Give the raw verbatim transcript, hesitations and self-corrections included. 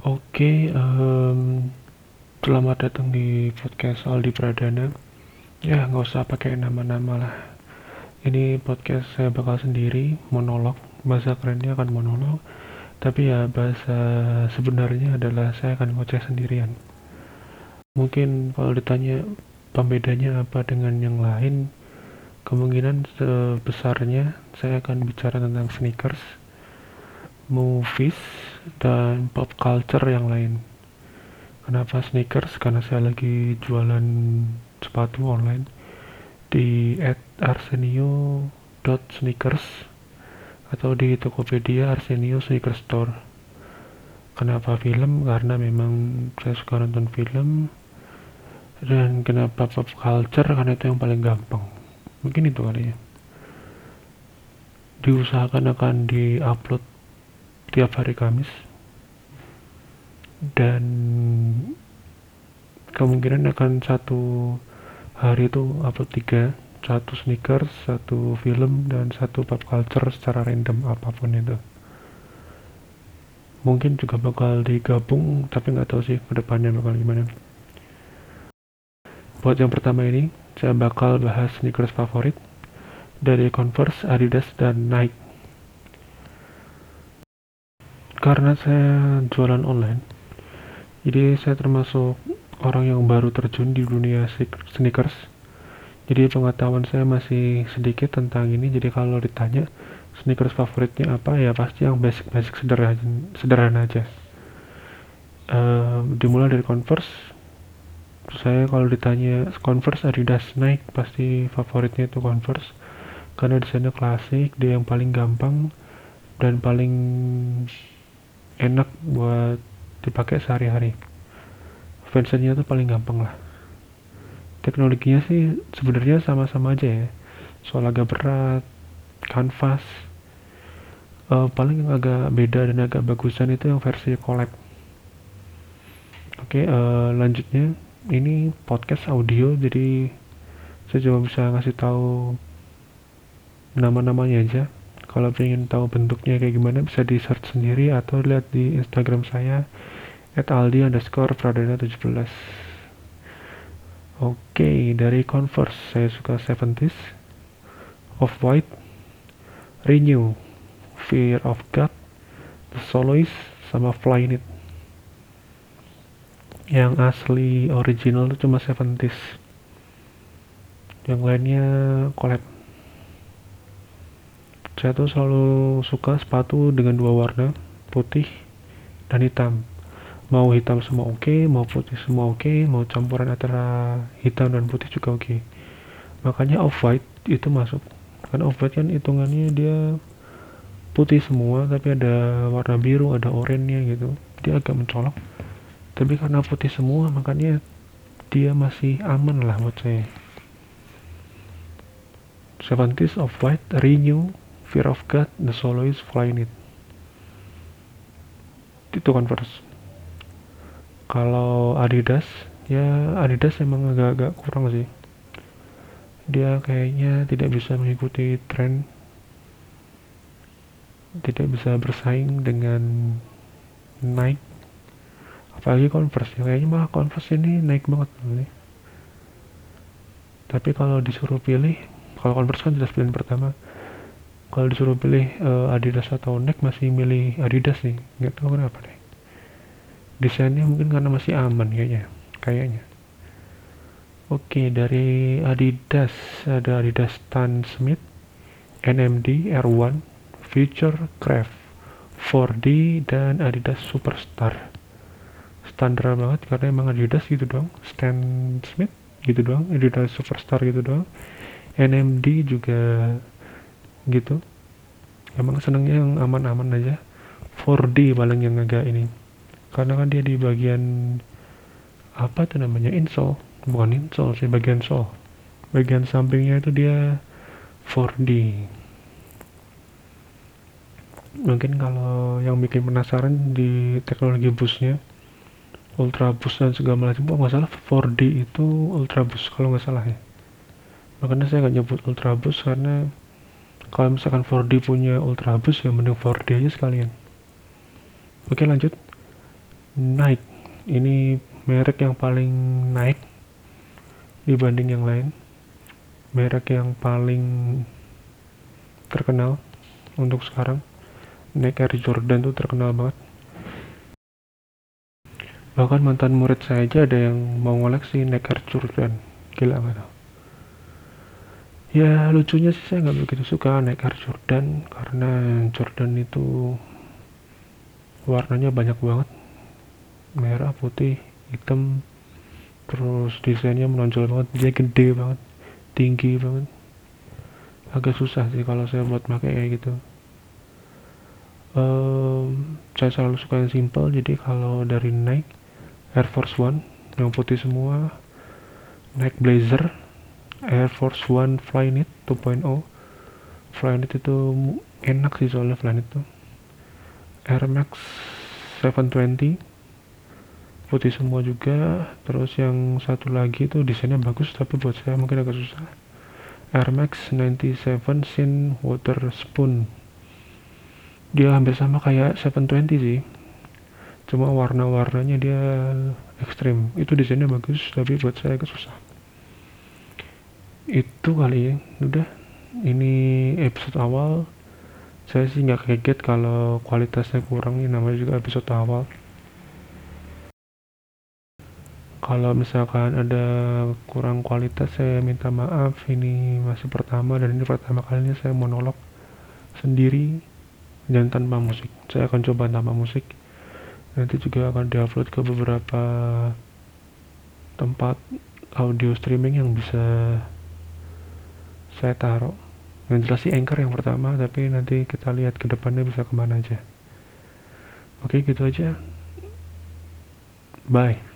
Oke, em, selamat datang di podcast Aldi Pradana. Ya, nggak usah pakai nama-nama lah. Ini podcast saya bakal sendiri, monolog. Bahasa kerennya akan monolog. Tapi ya, bahasa sebenarnya adalah saya akan ngoceh sendirian. Mungkin kalau ditanya pembedanya apa dengan yang lain, kemungkinan sebesarnya saya akan bicara tentang sneakers, movies, dan pop culture yang lain. Kenapa sneakers? Karena saya lagi jualan sepatu online di at arsenio dot sneakers atau di Tokopedia Arsenio Sneaker Store. Kenapa film? Karena memang saya suka nonton film. Dan kenapa pop culture? Karena itu yang paling gampang. Mungkin itu kali ya. Diusahakan akan di-upload tiap hari Kamis. Dan kemungkinan akan satu hari itu upload tiga, satu sneakers, satu film, dan satu pop culture secara random apapun itu. Mungkin juga bakal digabung, tapi nggak tahu sih kedepannya bakal gimana. Buat yang pertama ini, saya bakal bahas sneakers favorit dari Converse, Adidas, dan Nike. Karena saya jualan online, jadi saya termasuk orang yang baru terjun di dunia sneakers. Jadi pengetahuan saya masih sedikit tentang ini, jadi kalau ditanya sneakers favoritnya apa, ya pasti yang basic-basic sederhana, sederhana aja. Uh, dimulai dari Converse. Saya kalau ditanya Converse, Adidas, Nike, pasti favoritnya itu Converse. Karena desainnya klasik, dia yang paling gampang dan paling enak buat dipakai sehari-hari. Fansnya tuh paling gampang lah. Teknologinya sih sebenarnya sama-sama aja ya. Soal agak berat, kanvas. Uh, paling yang agak beda dan agak bagusan itu yang versi collab. Oke, uh, lanjutnya ini podcast audio, jadi saya cuma bisa ngasih tahu nama-namanya aja. Kalau pengen tahu bentuknya kayak gimana bisa di search sendiri atau lihat di Instagram saya at aldi underscore pradana tujuh belas. Oke, dari Converse saya suka seventies, Off-White, Renew, Fear of God, The Soloist, sama Flyknit. Yang asli original itu cuma seventies. Yang lainnya collab. Saya tuh selalu suka sepatu dengan dua warna, putih dan hitam. Mau hitam semua oke, okay, mau putih semua oke, okay, mau campuran antara hitam dan putih juga oke. Okay. Makanya Off-White itu masuk. Karena Off-White kan hitungannya dia putih semua, tapi ada warna biru, ada oranye gitu. Dia agak mencolok. Tapi karena putih semua, makanya dia masih aman lah buat saya. seventies, Off-White, Renew, Fear of God, The Soloist, Flyknit. Itu Converse. Kalau Adidas, ya Adidas emang agak-agak kurang sih. Dia kayaknya tidak bisa mengikuti tren, tidak bisa bersaing dengan Nike. Apalagi Converse, ya kayaknya malah Converse ini naik banget nih. Tapi kalau disuruh pilih, kalau Converse kan jelas pilihan pertama. Kalau disuruh pilih uh, Adidas atau Nike, masih milih Adidas nih. Nggak tahu kenapa deh. Desainnya mungkin karena masih aman kayaknya. Kayaknya. Oke, dari Adidas ada Adidas Stan Smith, N M D, R satu, Future Craft, empat D, dan Adidas Superstar. Standar banget karena emang Adidas gitu doang, Stan Smith gitu doang, Adidas Superstar gitu doang, N M D juga gitu. Emang senengnya yang aman-aman aja. empat D paling yang agak ini. Karena kan dia di bagian apa tuh namanya, insole, bukan insole sih, bagian sole, bagian sampingnya itu dia empat D. Mungkin kalau yang bikin penasaran di teknologi busnya, Ultra Boost dan segala macam, oh nggak salah empat D itu Ultra Boost kalau nggak salah ya. Makanya saya nggak nyebut Ultra Boost karena kalau misalkan empat D punya Ultra Boost ya mending empat D aja sekalian. Oke, lanjut. Nike ini merek yang paling naik dibanding yang lain, merek yang paling terkenal untuk sekarang. Nike Air Jordan tuh terkenal banget, bahkan mantan murid saya aja ada yang mau ngoleksi Nike Air Jordan. Gila gak tuh? Ya lucunya sih saya nggak begitu suka Nike Air Jordan karena Jordan itu warnanya banyak banget, merah, putih, hitam, terus desainnya menonjol banget, dia gede banget, tinggi banget. Agak susah sih kalau saya buat pakai kayak gitu. Um, saya selalu suka yang simple, jadi kalau dari Nike Air Force One yang putih semua, Nike Blazer, Air Force One Flyknit dua titik nol. Flyknit itu enak sih soalnya Flyknit tuh. Air Max tujuh dua nol putih semua juga. Terus yang satu lagi itu desainnya bagus tapi buat saya mungkin agak susah, Air Max sembilan puluh tujuh Sin Water Spoon. Dia hampir sama kayak tujuh dua nol sih, cuma warna-warnanya dia ekstrim. Itu desainnya bagus tapi buat saya agak susah. Itu kali ya, udah, ini episode awal. Saya sih nggak kaget kalau kualitasnya kurang, ini namanya juga episode awal. Kalau misalkan ada kurang kualitas saya minta maaf, ini masih pertama dan ini pertama kalinya saya monolog sendiri dan tanpa musik. Saya akan coba tanpa musik, nanti juga akan diupload ke beberapa tempat audio streaming yang bisa saya taruh. Yang jelas sih Anchor yang pertama, tapi nanti kita lihat ke depannya bisa kemana aja. Oke gitu aja, bye.